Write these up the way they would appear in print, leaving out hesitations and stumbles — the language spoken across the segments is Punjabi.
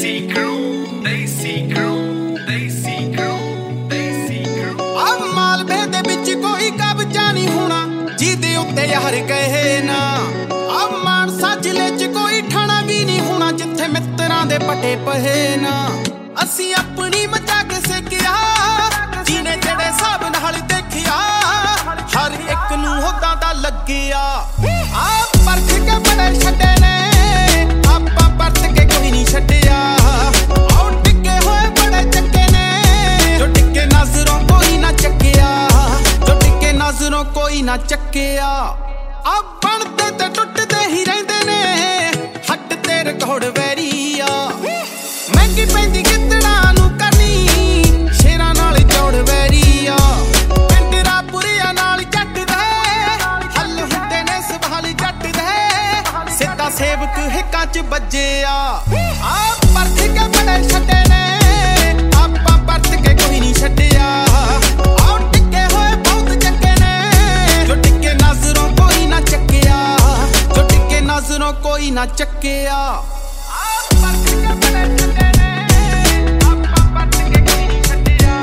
ਮਾਲਵੇ ਦੇ ਵਿੱਚ ਕੋਈ ਕਬਜ਼ਾ ਨਹੀਂ ਹੋਣਾ ਜਿਹਦੇ ਉੱਤੇ ਯਾਰ ਕਹੇ ਨਾ। ਆ ਮਾਨਸਾ ਜ਼ਿਲ੍ਹੇ 'ਚ ਕੋਈ ਠਾਣਾ ਵੀ ਨਹੀਂ ਹੋਣਾ ਜਿੱਥੇ ਮਿੱਤਰਾਂ ਦੇ ਪਟੇ ਪਹੇ ਨਾ। ਅਸੀਂ ਆਪਣੀ ਮਚਾ ਕੇ ਸਿੱਖਿਆ ਜਿਹਨੇ ਜਿਹੜੇ ਹਿਸਾਬ ਨਾਲ ਦੇਖਿਆ ਹਰ ਇੱਕ ਨੂੰ ਹੋਦਾ ਦਾ ਲੱਗਿਆ। ਆ ਪਰਖ ਕੇ ਬੜੇ ਛੱਡੇ ਨੇ ਆਪਾਂ ਪਰਤ ਕੇ ਕੋਈ ਨਹੀਂ ਛੱਡਿਆ। ਆਉ ਟਿੱਕੇ ਹੋਏ ਬੜੇ ਚੱਕੇ ਨੇ ਜੋ ਟਿੱਕੇ ਨਜ਼ਰੋਂ ਕੋਈ ਨਾ ਚੱਕਿਆ, ਜੋ ਟਿੱਕੇ ਨਜ਼ਰੋਂ ਕੋਈ ਨਾ ਚੱਕਿਆ। ਆ ਬਣਦੇ ਤੇ ਟੁੱਟਦੇ ਹੀ ਰਹਿੰਦੇ ਨੇ ਹੱਟ ਤੇ ਰਿਕਾਰਡ ਵੈਰੀ ਆ। ਮਹਿੰਗੀ ਪੈਂਦੀ ਗਿੱਦੜਾਂ ਨੂੰ ਕਰਨੀ ਸ਼ੇਰਾਂ ਨਾਲ ਜੋੜ ਵੈਰੀ ਆ। ਪਿੰਡਰਾ ਪੁਰੀਆਂ ਨਾਲ ਜੱਟ ਦੇ ਹੱਲ ਹੁੰਦੇ ਨੇ ਸਵਾਲ ਜੱਟ ਦੇ ਸਿੱਧਾ ਸੇਵਕ ਹਿੱਕਾਂ 'ਚ ਵੱਜਿਆ। ਆ ਪਰਖ ਕੇ ਬੜੇ ਛੱਡੇ ਨੇ ਆਪਾਂ ਪਰਤ ਕੇ ਕੋਈ ਨਹੀਂ ਛੱਡਿਆ। ਆਉ ਟਿੱਕੇ ਹੋਏ ਬਹੁਤ ਚੱਕੇ ਨੇ ਜੋ ਟਿੱਕੇ ਨਜ਼ਰੋਂ ਕੋਈ ਨਾ ਚੱਕਿਆ, ਜੋ ਟਿੱਕੇ ਨਜ਼ਰੋਂ ਕੋਈ ਨਾ ਚੱਕਿਆ। ਆ ਪਰਖ ਕੇ ਬੜੇ ਛੱਡੇ ਨੇ ਆਪਾਂ ਪਰਤ ਕੇ ਕੋਈ ਨਹੀਂ ਛੱਡਿਆ।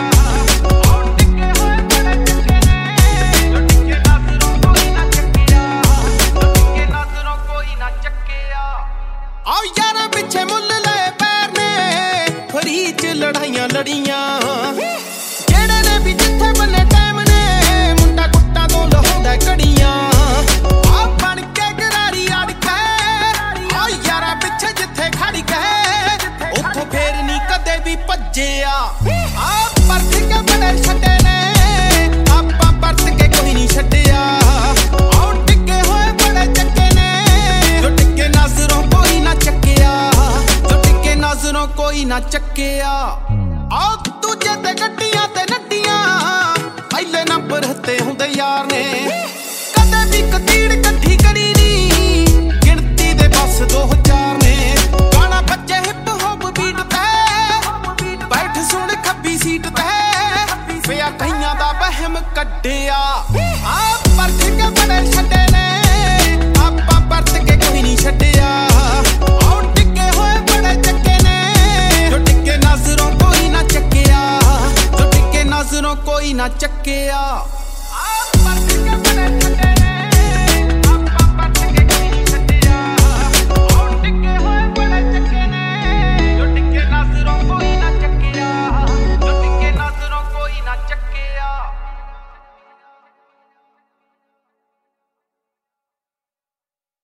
ਆਉ ਟਿੱਕੇ ਹੋਏ ਬੜੇ ਚੱਕੇ ਨੇ ਜੋ ਟਿੱਕੇ ਨਜ਼ਰੋਂ ਕੋਈ ਨਾ ਚੱਕਿਆ, ਜੋ ਟਿੱਕੇ ਨਜ਼ਰੋਂ ਕੋਈ ਨਾ ਚੱਕਿਆ। ਆਓ ਯਾਰਾਂ ਪਿੱਛੇ ਮੁੱਲ ਲਏ ਪੈਰ ਨੇ ਫਰੀ 'ਚ ਲੜਾਈਆਂ ਲੜੀਆਂ ਜਿਹੜੇ ਨੇ ਵੀ ਜਿੱਥੇ ਬੰਨੇ ਟਾਈਮ ਨੇ ਮੁੰਡਾ ਕੁੱਟਾਂ ਤੋਂ ਲਹਾਉਂਦਾ ਘੜੀਆਂ। ਆ ਬਣ ਕੇ ਗਰਾਰੀ ਅੜ ਕੇ ਆ ਯਾਰਾਂ ਪਿੱਛੇ ਜਿੱਥੇ ਖੜ ਕੇ ਉੱਥੋਂ ਫੇਰ ਨਹੀਂ ਕਦੇ ਵੀ ਭੱਜਿਆ। ਆ ਪਰਖ ਕੇ ਬੜੇ ਛੱਡੇ ਨੇ ਆਪਾਂ ਪਰਤ ਕੇ ਕੋਈ ਨਹੀਂ ਛੱਡਿਆ। ਆਉ ਟਿੱਕੇ ਹੋਏ ਬੜੇ ਚੱਕੇ ਨੇ ਜੋ ਟਿੱਕੇ ਨਜ਼ਰੋਂ ਕੋਈ ਨਾ ਚੱਕਿਆ, ਜੋ ਟਿੱਕੇ ਨਜ਼ਰੋਂ ਕੋਈ ਨਾ ਚੱਕਿਆ। ਆਹ ਦੂਜੇ ਤੇ ਗੱਡੀਆਂ ਤੇ ਨੱਡੀਆਂ ਪਹਿਲੇ ਨੰਬਰ ਤੇ ਹੁੰਦੇ ਯਾਰ ਨੇ ਕਦੇ ਵੀ ਕਤੀੜ ਇਕੱਠੀ ਕਰੀ ਨੀ ਗਿਣਤੀ ਦੇ ਬਸ 2000 ਨੇ। ਗਾਣਾ ਬੱਚੇ ਹਿੱਪ ਹੌਪ ਬੀਟ ਤੇ ਬੈਠ ਸੁਣ ਖੱਬੀ ਸੀਟ ਤੇ ਪਿਆ ਕਈਆਂ ਦਾ ਵਹਿਮ ਕੱਢਿਆ। ਆ ਪਰਖ ਕੇ ਬੜੇ ਛੱਡੇ ਨੇ ਆਪਾਂ ਪਰਤ ਕੇ ਕੋਈ ਨਹੀਂ ਛੱਡਿਆ। ਆਉ ਟਿੱਕੇ ਹੋਏ ਬੜੇ ਚੱਕੇ ਨੇ ਜੋ ਟਿੱਕੇ ਨਜ਼ਰੋਂ ਕੋਈ ਨਾ ਚੱਕਿਆ, ਜੋ ਟਿੱਕੇ ਨਜ਼ਰੋਂ ਕੋਈ ਨਾ ਚੱਕਿਆ। ਆ ਪਰਖ ਕੇ ਬੜੇ ਛੱਡੇ